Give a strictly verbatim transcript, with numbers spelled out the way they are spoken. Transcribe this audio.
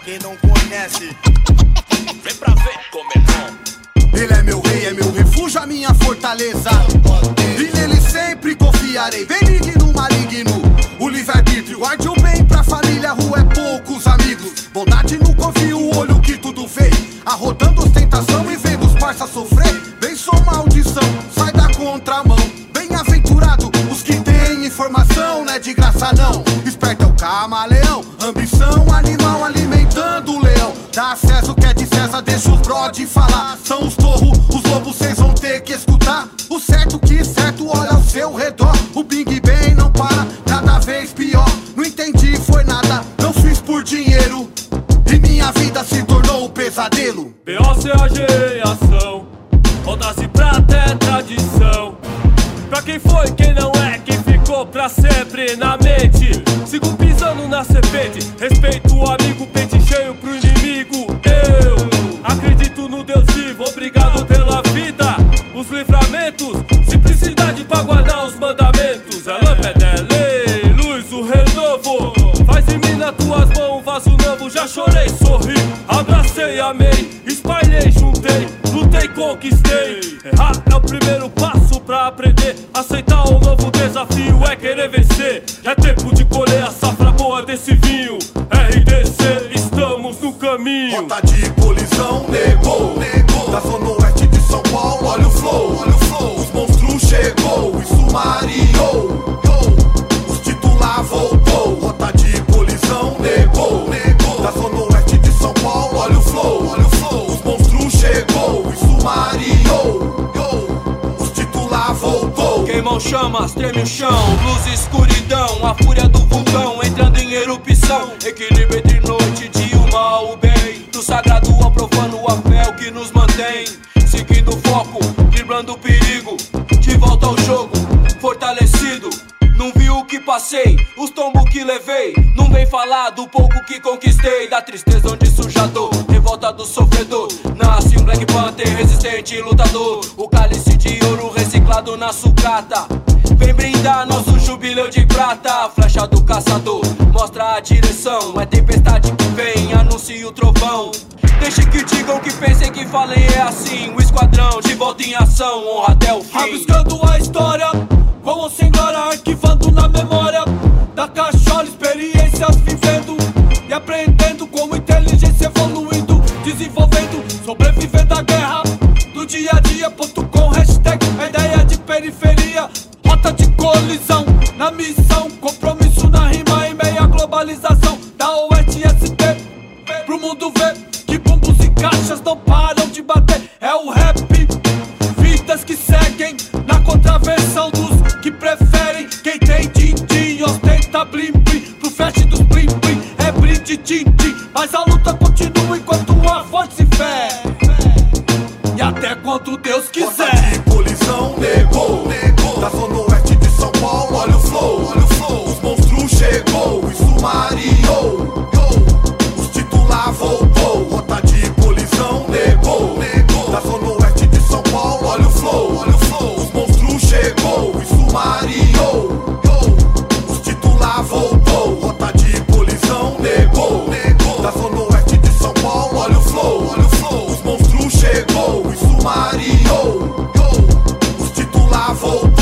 quem não conhece, vem pra ver como é bom. Ele é meu rei, é meu refúgio, a minha fortaleza. E nele sempre confiarei. Benigno, maligno, o livre-arbítrio. Guarde o bem pra família, rua é poucos amigos. Bondade não confia o olho que tudo vê. Arrotando ostentação e vendo os parça sofrer. Bem sou maldição, sai da contramão. Bem-aventurado os que têm informação, não é de graça não. Esperto é o camaleão, ambição animal alimentando o leão. Dá a César o que é de César, deixa os brode falar. São os torros, os lobos cês vão ter que escutar. O certo que certo, olha ao seu redor. O Big Ben não para, cada vez pior. Não entendi, foi nada, não fiz por dinheiro. E minha vida se tornou um pesadelo. B O C A G em ação, roda-se prata é tradição. Pra quem foi, quem não é, quem ficou pra sempre na mente. Sigo pisando na serpente, respeito o amigo, pente cheio pro inimigo. Eu acredito no Deus vivo, obrigado pela vida, os livramentos, simplicidade pra guardar os mandamentos. É lâmpada, é lei, luz, o renovo. Faz em mim nas tuas mãos um vaso novo. Já chorei, sorri, abracei, amei, espalhei, juntei, lutei, conquistei. Errar é o primeiro passo pra aprender. Aceitar um novo desafio é querer vencer. É tempo de colher a safra boa desse vinho. R D C, estamos no caminho. Rota de colisão, negou, negou. Da zona oeste de São Paulo, olha o flow, olha o flow. Os monstros chegou, isso mareou. Os titular voltou. Rota de colisão, negou, negou. Da zona oeste de São Paulo, olha o flow, olha o flow. Os monstros chegou, isso mareou. Os titular voltou. Queimam chamas, treme o chão, luz e escuridão, a fúria do vulcão entrando em erupção. Equilíbrio entre noite e dia, o mal, o bem. Do sagrado ao profano, a fé é o que nos mantém. Seguindo o foco, driblando o perigo. De volta ao jogo, fortalecido. Não vi o que passei, os tombos que levei. Não vem falar do pouco que conquistei. Da tristeza onde sujador, revolta do sofredor. Nasce um Black Panther, resistente e lutador. O cálice de ouro reciclado na sucata. Vem brindar nosso jubileu de prata. Flecha do caçador, mostra a direção. É tempestade que vem, anuncia o trovão. Deixe que digam, que pensem, que falem, é assim. O esquadrão de volta em ação, honra até o fim. Rabiscando a história, com ou sem glória, arquivando na memória da cachola, experiências vivendo e aprendendo, como inteligência evoluindo, desenvolvendo, sobrevivendo à guerra do dia a dia. Ponto com hashtag, a ideia de periferia. Rota de colisão, na missão, compromisso na rima em meia globalização. Da Oeste S T pro mundo ver que bumbos e caixas não param de bater. É o rap, vidas que seguem na contravenção dos que preferem. Quem tem din-din ostenta blim-blim. Pro flash dos blim-blim é brinde din-din. Mas a luta continua enquanto a força se fé. E até quando Deus quiser. Rota de colisão, negou, negou. Da zona oeste de São Paulo, olha o flow, olha o flow. Os monstros chegou, isso mareou. Os titular voltou. Rota de colisão, negou, negou. Da zona oeste de São Paulo, olha o flow, olha o flow. Os monstros chegou, isso mareou. Os titular voltou. Rota de colisão, negou, negou. Da zona oeste de São Paulo, olha o flow, olha o flow. Os monstros chegou, isso mareou. Os titular voltou.